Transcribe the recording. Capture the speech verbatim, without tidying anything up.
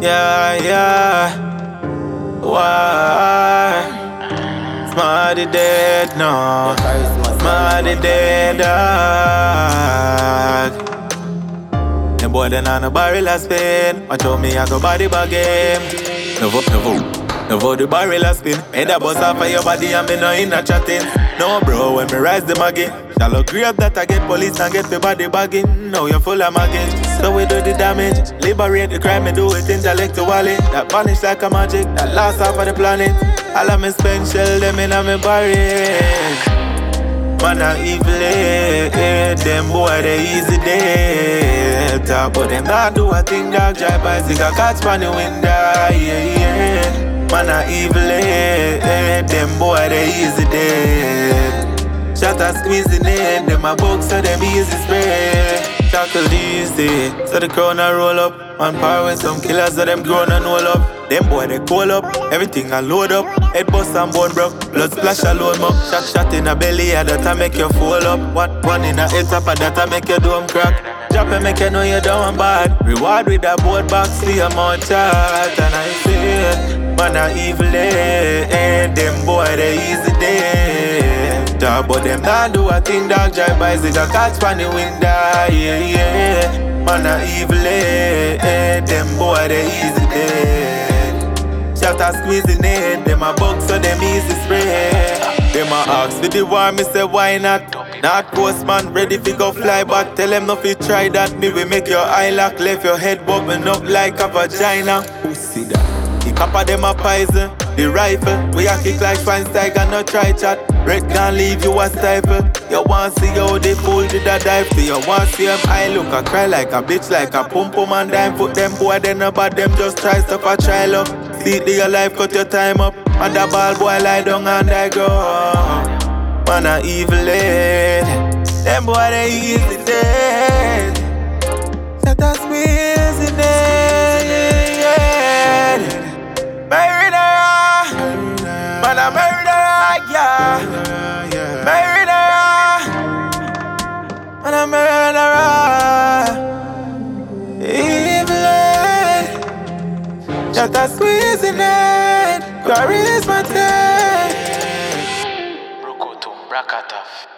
Yeah, yeah. Why? Smarty dead, no. Smarty dead, dog. Them boy then on a barrel a spin. Watch out me, I go body bag game. No vote, no vote. No vote the barrel a spin. Head a bust off of your body and me no in a chatting. No bro, when me rise them again. Shallow grave that I get police and get the body bagging. Now you're full of baggage, so we do the damage. Liberate the crime and do it intellectually. That vanish like a magic, that last half of the planet. All of me spend shell them in a me barrel. Man a evil, eh, them boy they easy dead. Talk but them not do a thing, dog. Drive bicycle, catch on the window, yeah, yeah. Man a evil, eh, them boy they easy dead. Shot a squeezing in, them a box so them easy spray. Tackle easy, so the crown a roll up. On par with some killers, so them grown and roll up. Them boy they call up, everything a load up. Head bust and bone broke, blood splash alone up. Shot shot in a belly, yeah, that'll make you fall up. What one in a head top, that'll make your dome crack. Drop and make you know you're down bad. Reward with a board box, see a more chat. And I feel, man a evil, eh, eh. Them boy they easy dead. Dog, but them not do a thing, dog. Drive bicycle, catch on the window, yeah, yeah. Man a evil, eh, eh. Them boy they easy dead. Shot a squeezing in, them a box so them easy spray. Them a ask for the war, me say why not? Not postman ready fi go fly, but tell them not fi try that. Me we make your eye lock, left your head bubbling up like a vagina. Who see that? The copper them a poison, the rifle we a kick like Schweinsteiger, no try chat. Red can leave you a stifle. You want see how they fool did a dive to. You want see them eye look a cry like a bitch, like a pum pum and dime. Put them boy then about them just try stuff a try love. See it your life, cut your time up. And the ball boy lie down and I go. Man a evil head. Them boy they easy dead. Shut us squeezing dead. Murderer. Man a murderer, yeah. Murderer. Man a murderer. Evil head. Shut us squeezing dead. Glory is my dead. Brokotum Brakataf.